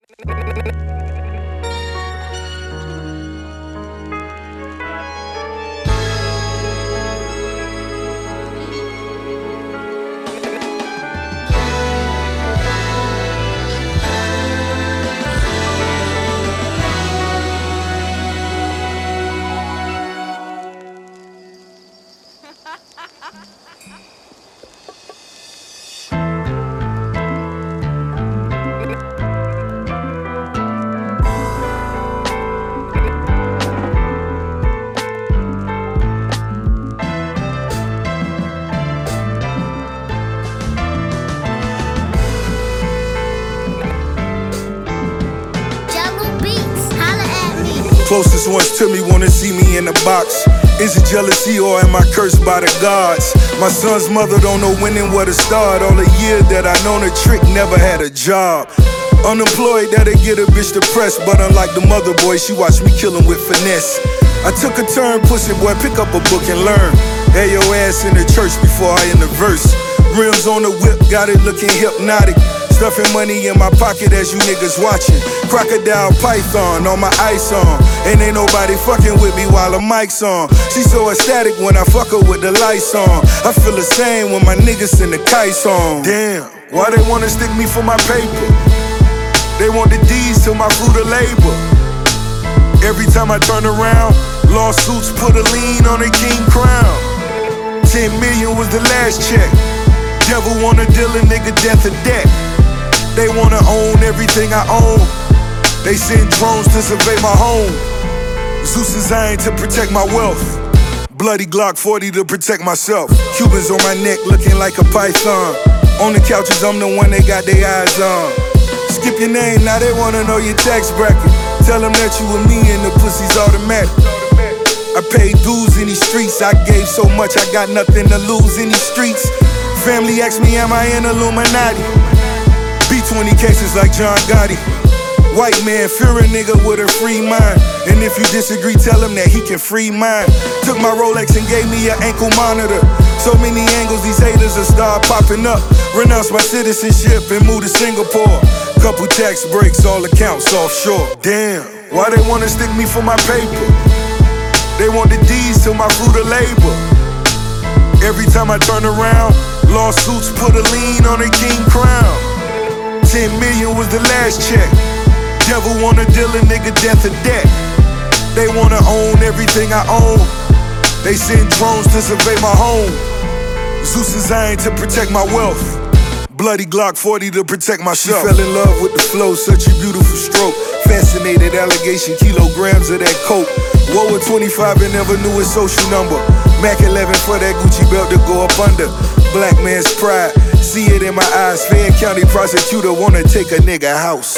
Closest ones to me wanna see me in the box. Is it jealousy or am I cursed by the gods? My son's mother don't know when and where to start. All the years that I known a trick, never had a job. Unemployed, that'll get a bitch depressed. But unlike the mother boy, she watched me kill him with finesse. I took a turn, pussy boy, pick up a book and learn. Had your ass in the church before I in the verse. Rims on the whip, got it looking hypnotic. Stuffing money in my pocket as you niggas watching. Crocodile Python on my ice on. And ain't nobody fucking with me while the mic's on. She so ecstatic when I fuck her with the lights on. I feel the same when my niggas send the kites on. Damn, why they wanna stick me for my paper? They want the D's to my fruit of labor. Every time I turn around, lawsuits put a lien on a king crown. 10 million was the last check. Devil wanna deal a nigga death or debt. They wanna own everything I own. They send drones to survey my home. Zeus designed to protect my wealth. Bloody Glock 40 to protect myself. Cubans on my neck looking like a python. On the couches, I'm the one they got their eyes on. Skip your name, now they wanna know your tax bracket. Tell them that you and me and the pussy's automatic. I paid dues in these streets. I gave so much, I got nothing to lose in these streets. Family asked me, am I in Illuminati? B20 cases like John Gotti. White man, fear a nigga with a free mind. And if you disagree, tell him that he can free mine. Took my Rolex and gave me an ankle monitor. So many angles, these haters will start popping up. Renounce my citizenship and move to Singapore. Couple tax breaks, all accounts offshore. Damn, why they wanna stick me for my paper? They want the D's to my fruit of labor. Every time I turn around, lawsuits put a lien on a king crown. 10 million was the last check. Devil wanna deal a nigga death or debt. They wanna own everything I own. They send drones to survey my home. Zeus designed to protect my wealth. Bloody Glock 40 to protect myself. She fell in love with the flow, such a beautiful stroke. Fascinated allegation, kilograms of that coke. Whoa, with 25 and never knew his social number. Mac 11 for that Gucci belt to go up under. Black man's pride, see it in my eyes. Fayette County prosecutor wanna take a nigga house.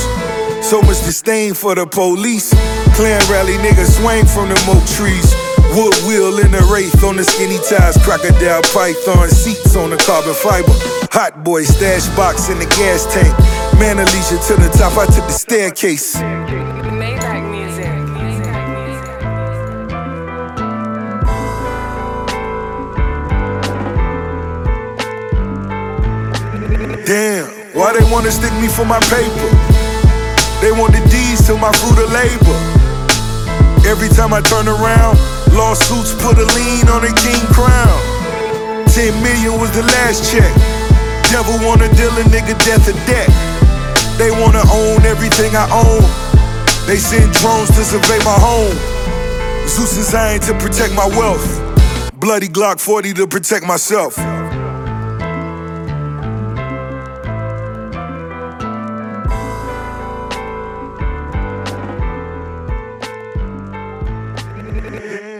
So much disdain for the police. Clan rally niggas swing from the oak trees. Wood wheel in the wraith on the skinny ties. Crocodile Python seats on the carbon fiber. Hot boy stash box in the gas tank. Man, Alicia to the top, I took the staircase. Damn, why they wanna stick me for my paper? They want the D's to my fruit of labor. Every time I turn around, lawsuits put a lien on a king crown. 10 million was the last check. Devil wanna deal a nigga death or debt. They wanna own everything I own. They send drones to survey my home. Zeus designed to protect my wealth. Bloody Glock 40 to protect myself. Yeah.